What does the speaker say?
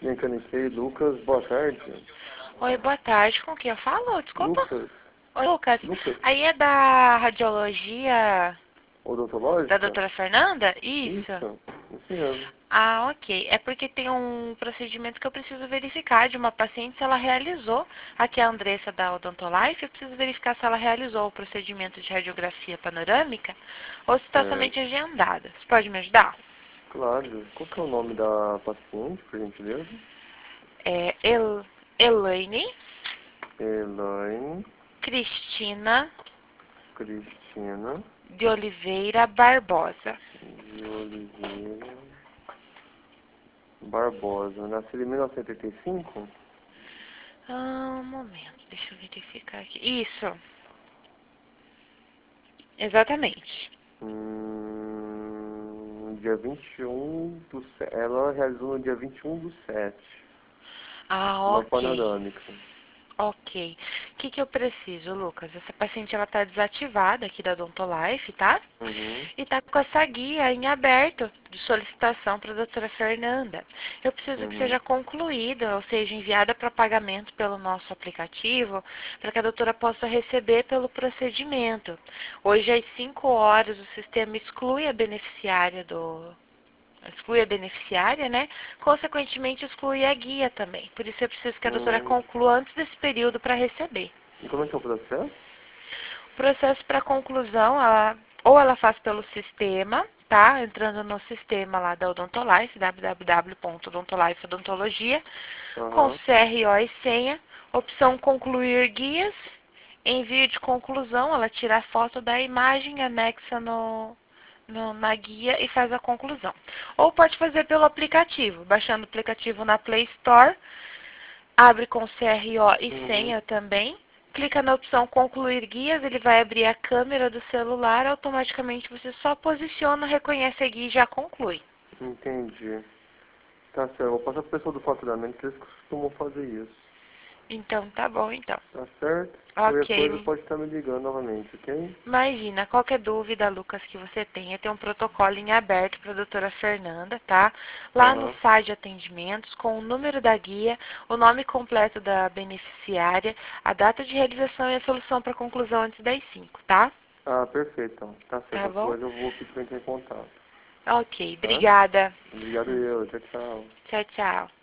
Mecaniquei, Lucas, boa tarde. Oi, boa tarde. Com quem eu falo? Desculpa. Lucas, Oi, Lucas. Lucas, Aí é da radiologia da odontológica? doutora Fernanda? Isso. Isso mesmo. Ah, ok. É porque tem um procedimento que eu preciso verificar de uma paciente se ela realizou. Aqui é a Andressa da Odontolife. Eu preciso verificar se ela realizou o procedimento de radiografia panorâmica ou se está Certo. somente agendada. Você pode me ajudar? Claro. Qual que é o nome da paciente, por gentileza? É Elaine Elaine Cristina Cristina de Oliveira Barbosa. de Oliveira Barbosa. Nascida em 1985? Um momento, deixa eu verificar aqui. Isso, exatamente. Dia 21 do 7. Ela realizou no dia 21 do 7. Ah, Uma ok. panorâmica. Ok. O que eu preciso, Lucas? Essa paciente ela tá desativada aqui da Odontolife, tá? Uhum. E tá com essa guia em aberto de solicitação para a doutora Fernanda. Eu preciso que Uhum. seja concluída, ou seja, enviada para pagamento pelo nosso aplicativo, para que a doutora possa receber pelo procedimento. Hoje, às 5 horas, o sistema exclui a beneficiária, né? Consequentemente, exclui a guia também. Por isso, eu preciso que a doutora Hum. conclua antes desse período para receber. E como é que é o processo? O processo para conclusão, ou ela faz pelo sistema, tá? Entrando no sistema lá da Odontolife, www.odontolifeodontologia, com Aham. CRO e senha, opção concluir guias, envio de conclusão, ela tira a foto da imagem, anexa na guia e faz a conclusão. Ou pode fazer pelo aplicativo, baixando o aplicativo na Play Store, abre com CRO e Uhum. senha também, clica na opção concluir guias, ele vai abrir a câmera do celular, automaticamente você só posiciona, reconhece a guia e já conclui. Entendi. Tá certo. Eu vou passar pro pessoal do faturamento que eles costumam fazer isso. Então, tá bom, então. Tá certo? Qualquer coisa Ok. pode estar me ligando novamente, ok? Imagina, qualquer dúvida, Lucas, que você tenha, tem um protocolo em aberto para a doutora Fernanda, tá? Lá no Aham. site de atendimentos, com o número da guia, o nome completo da beneficiária, a data de realização e a solução para conclusão antes das 5, tá? Ah, perfeito. Então. Tá certo. Tá Qualquer bom? coisa eu vou pedir pra entrar em contato. Ok, Tá? obrigada. Obrigado eu. Tchau, tchau. Tchau, tchau.